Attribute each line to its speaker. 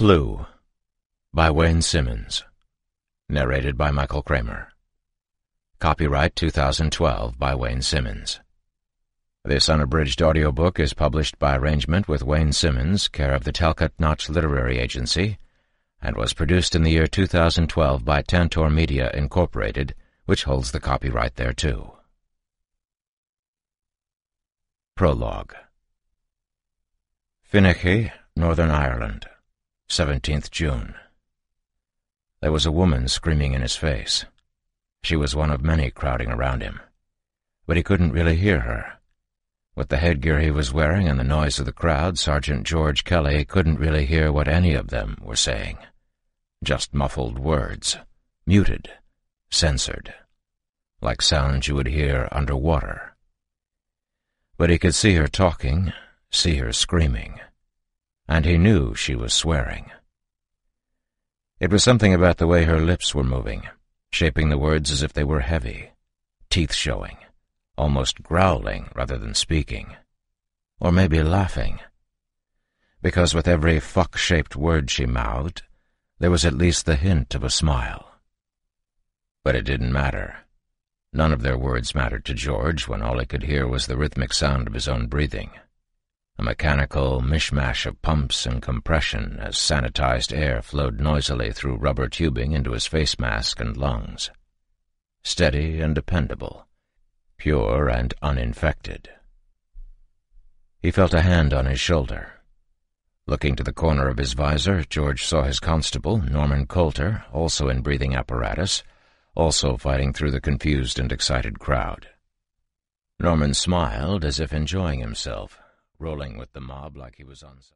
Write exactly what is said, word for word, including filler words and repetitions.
Speaker 1: Flu by Wayne Simmons. Narrated by Michael Kramer. Copyright two thousand twelve by Wayne Simmons. This unabridged audiobook is published by arrangement with Wayne Simmons, care of the Talcott Notch Literary Agency, and was produced in the year two thousand twelve by Tantor Media, Incorporated, which holds the copyright thereto. Prologue. Finnechi, Northern Ireland, seventeenth June. There was a woman screaming in his face. She was one of many crowding around him, but he couldn't really hear her. With the headgear he was wearing and the noise of the crowd, Sergeant George Kelly couldn't really hear what any of them were saying. Just muffled words, muted, censored, like sounds you would hear underwater. But he could see her talking, see her screaming, and he knew she was swearing. It was something about the way her lips were moving, shaping the words as if they were heavy, teeth showing, almost growling rather than speaking, or maybe laughing, because with every fuck-shaped word she mouthed, there was at least the hint of a smile. But it didn't matter. None of their words mattered to George when all he could hear was the rhythmic sound of his own breathing, a mechanical mishmash of pumps and compression as sanitized air flowed noisily through rubber tubing into his face mask and lungs. Steady and dependable, pure and uninfected. He felt a hand on his shoulder. Looking to the corner of his visor, George saw his constable, Norman Coulter, also in breathing apparatus, also fighting through the confused and excited crowd. Norman smiled as if enjoying himself, rolling with the mob like he was on...